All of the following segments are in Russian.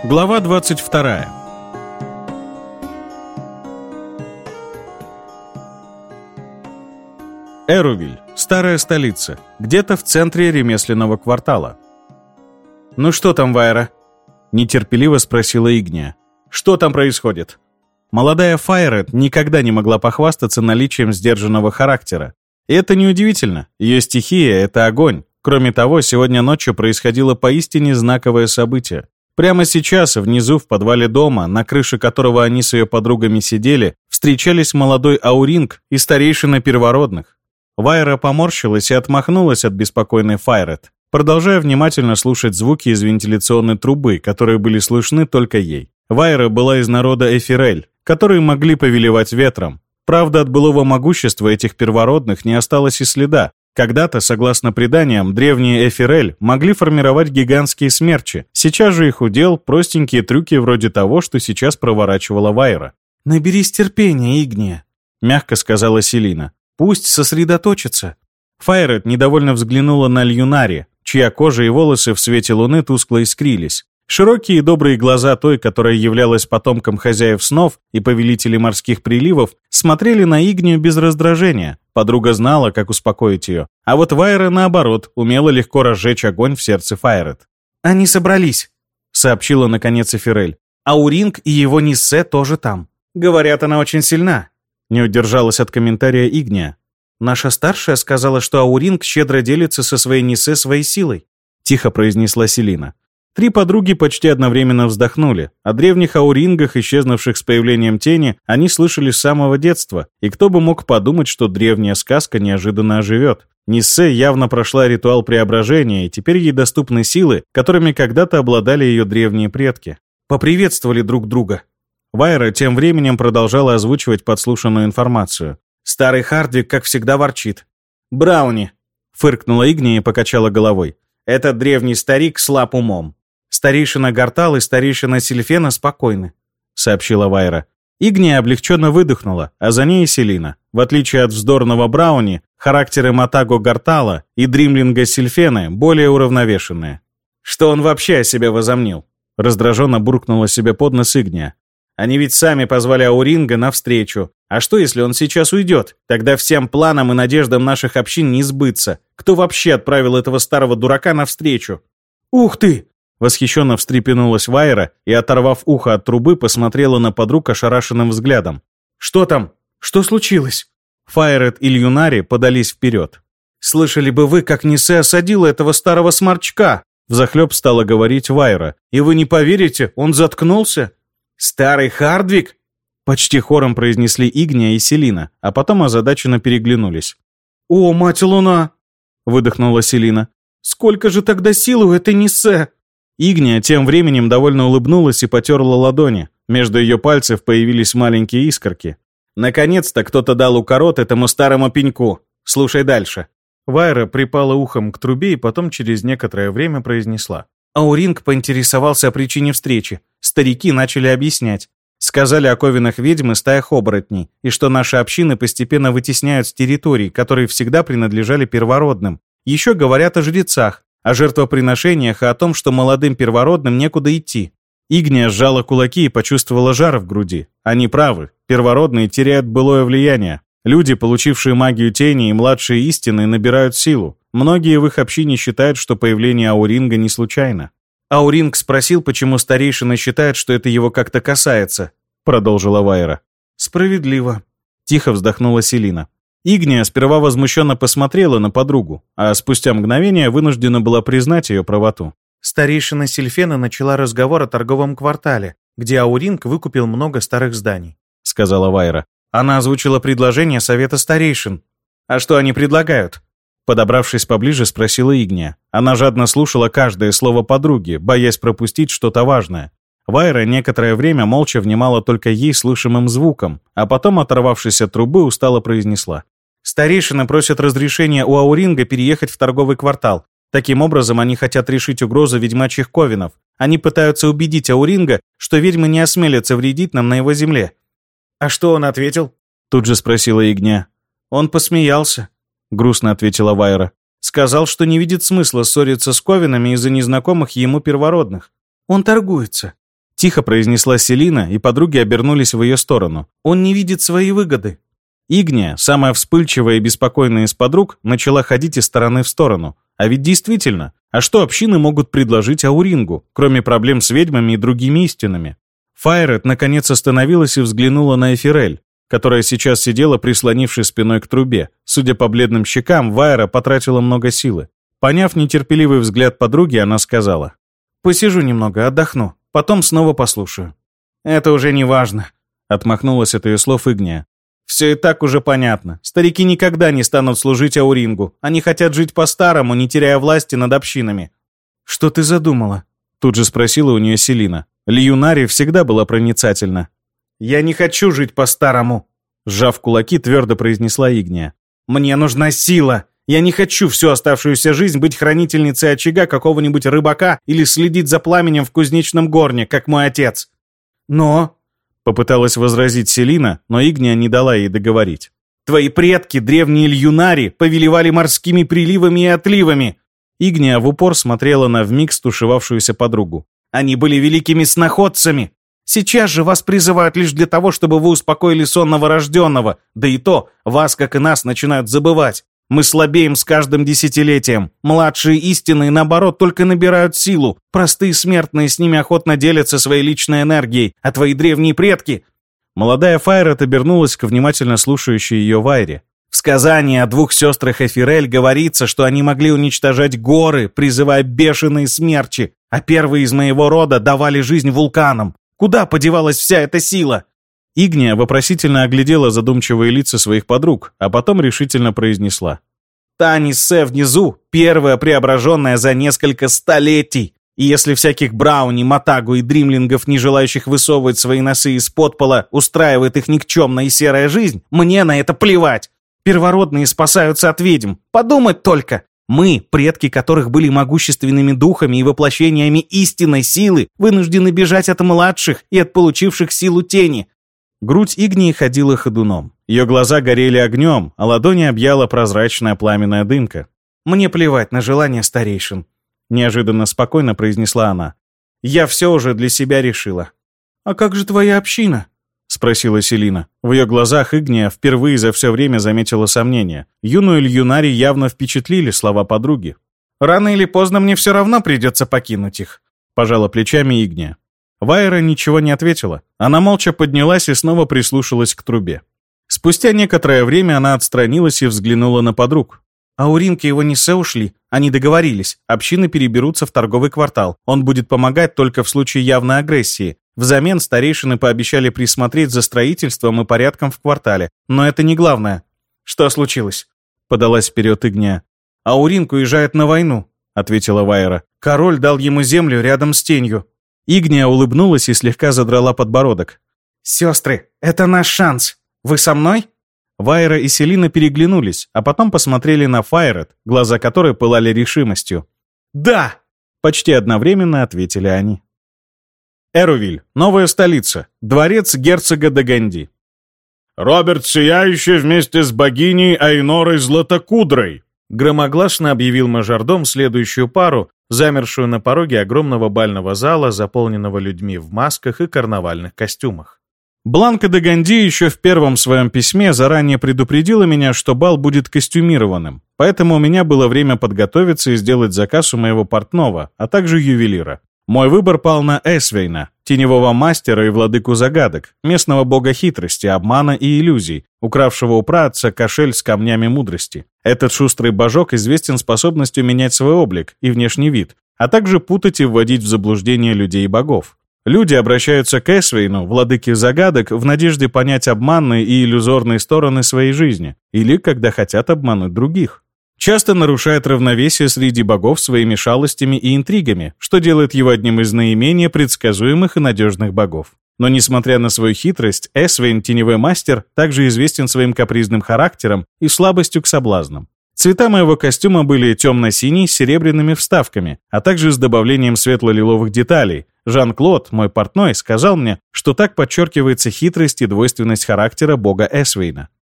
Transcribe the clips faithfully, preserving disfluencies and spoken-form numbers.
Глава двадцать вторая. Эрувиль, старая столица, где-то в центре ремесленного квартала. «Ну что там, Вайра?» — нетерпеливо спросила Игния. «Что там происходит?» Молодая Файрет никогда не могла похвастаться наличием сдержанного характера. И это неудивительно, ее стихия — это огонь. Кроме того, сегодня ночью происходило поистине знаковое событие. Прямо сейчас, внизу в подвале дома, на крыше которого они с ее подругами сидели, встречались молодой Ауринг и старейшина первородных. Вайра поморщилась и отмахнулась от беспокойной Файрет, продолжая внимательно слушать звуки из вентиляционной трубы, которые были слышны только ей. Вайра была из народа Эфирель, которые могли повелевать ветром. Правда, от былого могущества этих первородных не осталось и следа. Когда-то, согласно преданиям, древние Эфирель могли формировать гигантские смерчи. Сейчас же их удел простенькие трюки вроде того, что сейчас проворачивала Вайра. «Наберись терпения, Игния», — мягко сказала Селина. «Пусть сосредоточится». Файрет недовольно взглянула на Льюнари, чья кожа и волосы в свете луны тускло искрились. Широкие и добрые глаза той, которая являлась потомком хозяев снов и повелителей морских приливов, смотрели на Игнию без раздражения. Подруга знала, как успокоить ее. А вот Вайра, наоборот, умела легко разжечь огонь в сердце Файрет. «Они собрались», — сообщила наконец Эфирель. «Ауринг и его Ниссе тоже там. Говорят, она очень сильна». Не удержалась от комментария Игния. «Наша старшая сказала, что Ауринг щедро делится со своей Ниссе своей силой», — тихо произнесла Селина. Три подруги почти одновременно вздохнули. О древних аурингах, исчезнувших с появлением тени, они слышали с самого детства, и кто бы мог подумать, что древняя сказка неожиданно оживет. Ниссе явно прошла ритуал преображения, и теперь ей доступны силы, которыми когда-то обладали ее древние предки. Поприветствовали друг друга. Вайра тем временем продолжала озвучивать подслушанную информацию. Старый Хардвик, как всегда, ворчит. «Брауни!» — фыркнула Игния и покачала головой. «Этот древний старик слаб умом». «Старейшина Гартал и старейшина Сильфена спокойны», — сообщила Вайра. Игния облегченно выдохнула, а за ней и Селина. В отличие от вздорного Брауни, характеры Матаго Гартала и Дримлинга Сильфены более уравновешенные. «Что он вообще о себе возомнил?» — раздраженно буркнула себе под нос Игния. «Они ведь сами позвали Ауринга навстречу. А что, если он сейчас уйдет? Тогда всем планам и надеждам наших общин не сбыться. Кто вообще отправил этого старого дурака навстречу?» «Ух ты!» Восхищенно встрепенулась Вайра и, оторвав ухо от трубы, посмотрела на подруг ошарашенным взглядом. «Что там? Что случилось?» Файрет и Льюнари подались вперед. «Слышали бы вы, как Ниссе осадила этого старого сморчка!» Взахлеб стала говорить Вайра. «И вы не поверите, он заткнулся?» «Старый Хардвик?» Почти хором произнесли Игния и Селина, а потом озадаченно переглянулись. «О, мать луна!» Выдохнула Селина. «Сколько же тогда силы у этой Ниссе?» Игния тем временем довольно улыбнулась и потерла ладони. Между ее пальцев появились маленькие искорки. «Наконец-то кто-то дал укорот этому старому пеньку. Слушай дальше». Вайра припала ухом к трубе и потом через некоторое время произнесла. Ауринг поинтересовался о причине встречи. Старики начали объяснять. Сказали о ковинах ведьм и стаях оборотней, и что наши общины постепенно вытесняют с территорий, которые всегда принадлежали первородным. Еще говорят о жрецах, о жертвоприношениях и о том, что молодым первородным некуда идти. Игния сжала кулаки и почувствовала жар в груди. Они правы, первородные теряют былое влияние. Люди, получившие магию тени и младшие истины, набирают силу. Многие в их общине считают, что появление Ауринга не случайно. Ауринг спросил, почему старейшина считает, что это его как-то касается, продолжила Вайра. «Справедливо», — тихо вздохнула Селина. Игния сперва возмущенно посмотрела на подругу, а спустя мгновение вынуждена была признать ее правоту. «Старейшина Сильфена начала разговор о торговом квартале, где Ауринг выкупил много старых зданий», — сказала Вайра. «Она озвучила предложение совета старейшин». «А что они предлагают?» Подобравшись поближе, спросила Игния. Она жадно слушала каждое слово подруги, боясь пропустить что-то важное. Вайра некоторое время молча внимала только ей слышимым звуком, а потом, оторвавшись от трубы, устало произнесла. «Старейшины просят разрешения у Ауринга переехать в торговый квартал. Таким образом, они хотят решить угрозу ведьмачьих ковинов. Они пытаются убедить Ауринга, что ведьмы не осмелятся вредить нам на его земле». «А что он ответил?» Тут же спросила Игния. «Он посмеялся», — грустно ответила Вайра. «Сказал, что не видит смысла ссориться с ковинами из-за незнакомых ему первородных. Он торгуется», Тихо произнесла Селина, и подруги обернулись в ее сторону. «Он не видит своей выгоды». Игния, самая вспыльчивая и беспокойная из подруг, начала ходить из стороны в сторону. А ведь действительно, а что общины могут предложить Аурингу, кроме проблем с ведьмами и другими истинами? Файрет наконец остановилась и взглянула на Эфирель, которая сейчас сидела, прислонившись спиной к трубе. Судя по бледным щекам, Вайра потратила много силы. Поняв нетерпеливый взгляд подруги, она сказала: «Посижу немного, отдохну, потом снова послушаю». «Это уже не важно», — отмахнулась от ее слов Игния. «Все и так уже понятно. Старики никогда не станут служить Аурингу. Они хотят жить по-старому, не теряя власти над общинами». «Что ты задумала?» Тут же спросила у нее Селина. Льюнари всегда была проницательна. «Я не хочу жить по-старому», — сжав кулаки, твердо произнесла Игния. «Мне нужна сила. Я не хочу всю оставшуюся жизнь быть хранительницей очага какого-нибудь рыбака или следить за пламенем в кузнечном горне, как мой отец». «Но...» Попыталась возразить Селина, но Игния не дала ей договорить. «Твои предки, древние льюнари, повелевали морскими приливами и отливами!» Игния в упор смотрела на вмиг стушевавшуюся подругу. «Они были великими сноходцами! Сейчас же вас призывают лишь для того, чтобы вы успокоили сон новорожденного, да и то, вас, как и нас, начинают забывать. Мы слабеем с каждым десятилетием. Младшие истинные, наоборот, только набирают силу. Простые смертные с ними охотно делятся своей личной энергией, а твои древние предки...» Молодая Файрет обернулась к внимательно слушающей ее Вайре. «В сказании о двух сестрах Эфирель говорится, что они могли уничтожать горы, призывая бешеные смерчи, а первые из моего рода давали жизнь вулканам. Куда подевалась вся эта сила?» Игния вопросительно оглядела задумчивые лица своих подруг, а потом решительно произнесла: «Таниссе внизу, первая преображенная за несколько столетий. И если всяких брауни, матагу и дримлингов, не желающих высовывать свои носы из-под пола, устраивает их никчемная и серая жизнь, мне на это плевать. Первородные спасаются от ведьм. Подумать только! Мы, предки которых были могущественными духами и воплощениями истинной силы, вынуждены бежать от младших и от получивших силу тени». Грудь Игнии ходила ходуном. Ее глаза горели огнем, а ладони объяла прозрачная пламенная дымка. «Мне плевать на желания старейшин», — неожиданно спокойно произнесла она. «Я все уже для себя решила». «А как же твоя община?» — спросила Селина. В ее глазах Игния впервые за все время заметила сомнения. Юную Льюнари явно впечатлили слова подруги. «Рано или поздно мне все равно придется покинуть их», — пожала плечами Игния. Вайра ничего не ответила. Она молча поднялась и снова прислушалась к трубе. Спустя некоторое время она отстранилась и взглянула на подруг. «Ауринг и его Нисе ушли. Они договорились. Общины переберутся в торговый квартал. Он будет помогать только в случае явной агрессии. Взамен старейшины пообещали присмотреть за строительством и порядком в квартале. Но это не главное». «Что случилось?» — подалась вперед Игния. «Ауринг уезжает на войну», — ответила Вайра. «Король дал ему землю рядом с тенью». Игния улыбнулась и слегка задрала подбородок. «Сестры, это наш шанс. Вы со мной?» Вайра и Селина переглянулись, а потом посмотрели на Файрет, глаза которой пылали решимостью. «Да!» — почти одновременно ответили они. Эрувиль, новая столица, дворец герцога Даганди. «Роберт Сияющий вместе с богиней Айнорой Златокудрой», громогласно объявил мажордом следующую пару, замершую на пороге огромного бального зала, заполненного людьми в масках и карнавальных костюмах. Бланка Даганди еще в первом своем письме заранее предупредила меня, что бал будет костюмированным, поэтому у меня было время подготовиться и сделать заказ у моего портного, а также ювелира. Мой выбор пал на Эсвейна, теневого мастера и владыку загадок, местного бога хитрости, обмана и иллюзий, укравшего у праотца кошель с камнями мудрости. Этот шустрый божок известен способностью менять свой облик и внешний вид, а также путать и вводить в заблуждение людей и богов. Люди обращаются к Эсвейну, владыке загадок, в надежде понять обманные и иллюзорные стороны своей жизни, или когда хотят обмануть других. Часто нарушает равновесие среди богов своими шалостями и интригами, что делает его одним из наименее предсказуемых и надежных богов. Но несмотря на свою хитрость, Эсвейн, теневой мастер, также известен своим капризным характером и слабостью к соблазнам. Цвета моего костюма были темно-синий с серебряными вставками, а также с добавлением светло-лиловых деталей. Жан-Клод, мой портной, сказал мне, что так подчеркивается хитрость и двойственность характера бога Эсвейна.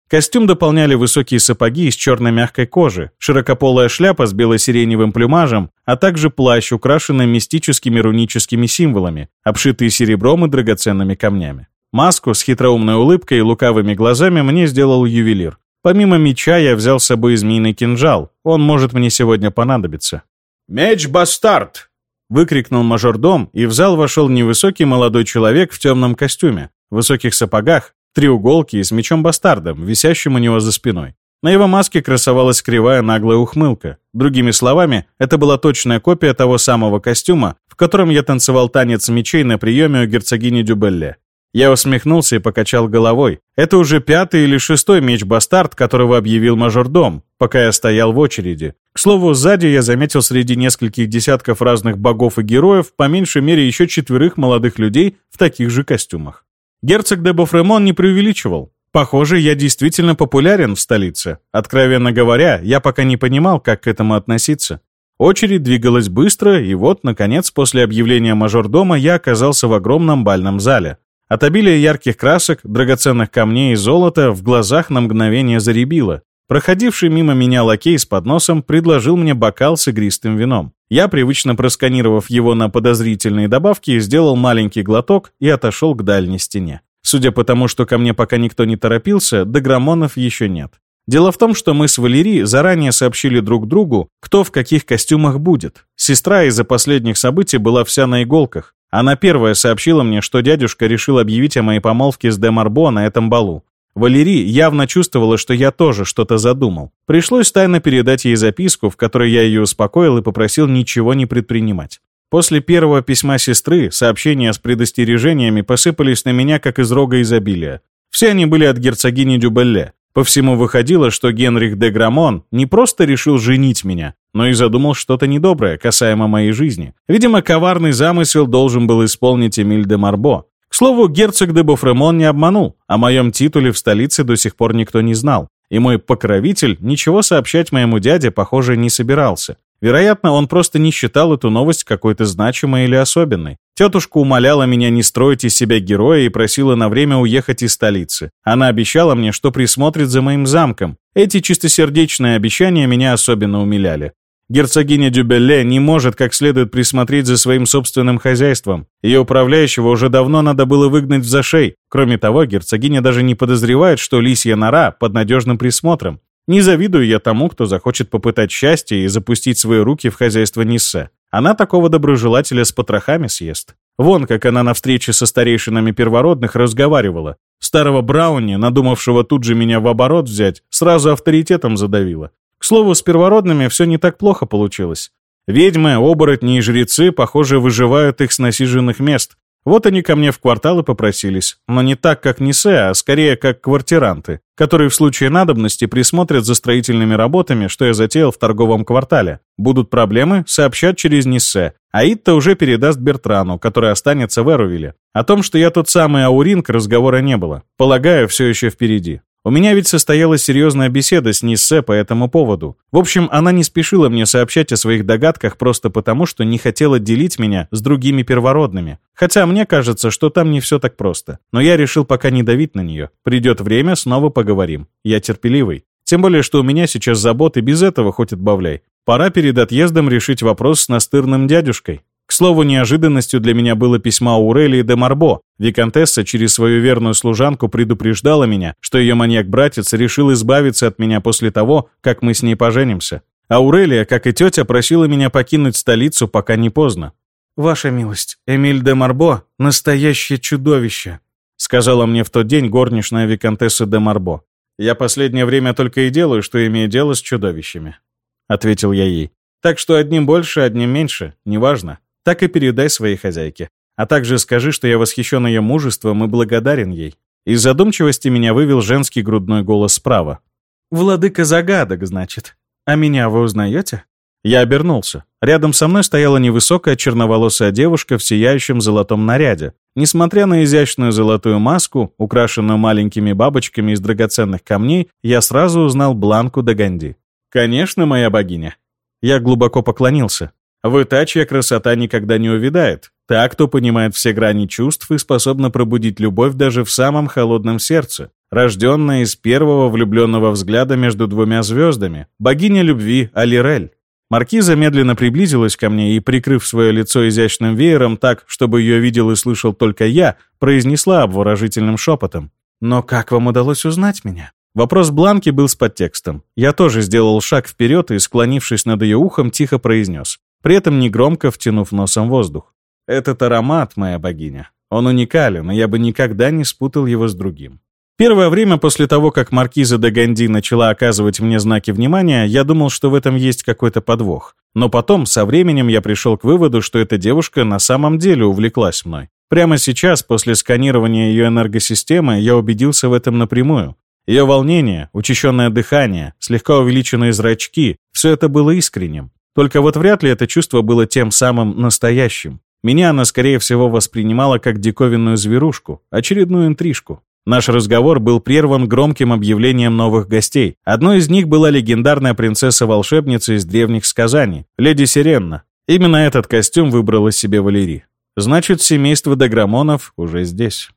Костюм дополняли высокие сапоги из черной мягкой кожи, широкополая шляпа с бело-сиреневым плюмажем, а также плащ, украшенный мистическими руническими символами, обшитый серебром и драгоценными камнями. Маску с хитроумной улыбкой и лукавыми глазами мне сделал ювелир. Помимо меча я взял с собой змеиный кинжал, он может мне сегодня понадобиться. «Меч-бастард!» — выкрикнул мажордом, и в зал вошел невысокий молодой человек в темном костюме, в высоких сапогах, треуголке и с мечом-бастардом, висящим у него за спиной. На его маске красовалась кривая наглая ухмылка. Другими словами, это была точная копия того самого костюма, в котором я танцевал танец мечей на приеме у герцогини Дюбелле. Я усмехнулся и покачал головой. Это уже пятый или шестой меч-бастард, которого объявил мажордом, пока я стоял в очереди. К слову, сзади я заметил среди нескольких десятков разных богов и героев по меньшей мере еще четверых молодых людей в таких же костюмах. Герцог де Бофремон не преувеличивал. Похоже, я действительно популярен в столице. Откровенно говоря, я пока не понимал, как к этому относиться. Очередь двигалась быстро, и вот, наконец, после объявления мажордома я оказался в огромном бальном зале. От обилия ярких красок, драгоценных камней и золота в глазах на мгновение заребило. Проходивший мимо меня лакей с подносом предложил мне бокал с игристым вином. Я, привычно просканировав его на подозрительные добавки, сделал маленький глоток и отошел к дальней стене. Судя по тому, что ко мне пока никто не торопился, деграмонов еще нет. Дело в том, что мы с Валери заранее сообщили друг другу, кто в каких костюмах будет. Сестра из-за последних событий была вся на иголках. Она первая сообщила мне, что дядюшка решил объявить о моей помолвке с де Марбо на этом балу. Валери явно чувствовала, что я тоже что-то задумал. Пришлось тайно передать ей записку, в которой я ее успокоил и попросил ничего не предпринимать. После первого письма сестры сообщения с предостережениями посыпались на меня, как из рога изобилия. Все они были от герцогини Дюбелле. По всему выходило, что Генрих де Грамон не просто решил женить меня, но и задумал что-то недоброе касаемо моей жизни. Видимо, коварный замысел должен был исполнить Эмиль де Марбо. К слову, герцог де Бофремон не обманул. О моем титуле в столице до сих пор никто не знал. И мой покровитель ничего сообщать моему дяде, похоже, не собирался. Вероятно, он просто не считал эту новость какой-то значимой или особенной. Тетушка умоляла меня не строить из себя героя и просила на время уехать из столицы. Она обещала мне, что присмотрит за моим замком. Эти чистосердечные обещания меня особенно умиляли. Герцогиня Дюбелле не может как следует присмотреть за своим собственным хозяйством. Ее управляющего уже давно надо было выгнать в зашей. Кроме того, герцогиня даже не подозревает, что лисья нора под надежным присмотром. Не завидую я тому, кто захочет попытать счастье и запустить свои руки в хозяйство Ниссе. Она такого доброжелателя с потрохами съест. Вон, как она на встрече со старейшинами первородных разговаривала. Старого Брауни, надумавшего тут же меня в оборот взять, сразу авторитетом задавила. К слову, с первородными все не так плохо получилось. Ведьмы, оборотни и жрецы, похоже, выживают их с насиженных мест. Вот они ко мне в квартал и попросились. Но не так, как Ниссе, а скорее как квартиранты, которые в случае надобности присмотрят за строительными работами, что я затеял в торговом квартале. Будут проблемы, сообщат через Ниссе. А Итта уже передаст Бертрану, который останется в Эрувиле. О том, что я тот самый Ауринг, разговора не было. Полагаю, все еще впереди. У меня ведь состоялась серьезная беседа с Ниссе по этому поводу. В общем, она не спешила мне сообщать о своих догадках просто потому, что не хотела делить меня с другими первородными. Хотя мне кажется, что там не все так просто. Но я решил пока не давить на нее. Придет время, снова поговорим. Я терпеливый. Тем более, что у меня сейчас заботы без этого хоть отбавляй. Пора перед отъездом решить вопрос с настырным дядюшкой. К слову, неожиданностью для меня было письмо Аурелии де Марбо. Виконтесса через свою верную служанку предупреждала меня, что ее маньяк-братец решил избавиться от меня после того, как мы с ней поженимся. Аурелия, как и тетя, просила меня покинуть столицу, пока не поздно. «Ваша милость, Эмиль де Марбо — настоящее чудовище», сказала мне в тот день горничная виконтесса де Марбо. «Я последнее время только и делаю, что имею дело с чудовищами», ответил я ей. «Так что одним больше, одним меньше, неважно. Так и передай своей хозяйке. А также скажи, что я восхищен ее мужеством и благодарен ей». Из задумчивости меня вывел женский грудной голос справа. «Владыка загадок, значит. А меня вы узнаете?» Я обернулся. Рядом со мной стояла невысокая черноволосая девушка в сияющем золотом наряде. Несмотря на изящную золотую маску, украшенную маленькими бабочками из драгоценных камней, я сразу узнал Бланку де Ганди. «Конечно, моя богиня». Я глубоко поклонился. В Итта чья красота никогда не увядает. Та, кто понимает все грани чувств и способна пробудить любовь даже в самом холодном сердце. рожденная из первого влюбленного взгляда между двумя звездами, богиня любви Алирель. Маркиза медленно приблизилась ко мне и, прикрыв свое лицо изящным веером так, чтобы ее видел и слышал только я, произнесла обворожительным шепотом. «Но как вам удалось узнать меня?» Вопрос Бланки был с подтекстом. Я тоже сделал шаг вперед и, склонившись над ее ухом, тихо произнес, при этом негромко втянув носом воздух. «Этот аромат, моя богиня. Он уникален, и я бы никогда не спутал его с другим». Первое время после того, как маркиза де Ганди начала оказывать мне знаки внимания, я думал, что в этом есть какой-то подвох. Но потом, со временем, я пришел к выводу, что эта девушка на самом деле увлеклась мной. Прямо сейчас, после сканирования ее энергосистемы, я убедился в этом напрямую. Ее волнение, учащенное дыхание, слегка увеличенные зрачки — все это было искренним. Только вот вряд ли это чувство было тем самым настоящим. Меня она, скорее всего, воспринимала как диковинную зверушку, очередную интрижку. Наш разговор был прерван громким объявлением новых гостей. Одной из них была легендарная принцесса-волшебница из древних сказаний, леди Сиренна. Именно этот костюм выбрала себе Валерий. Значит, семейство Деграмонов уже здесь.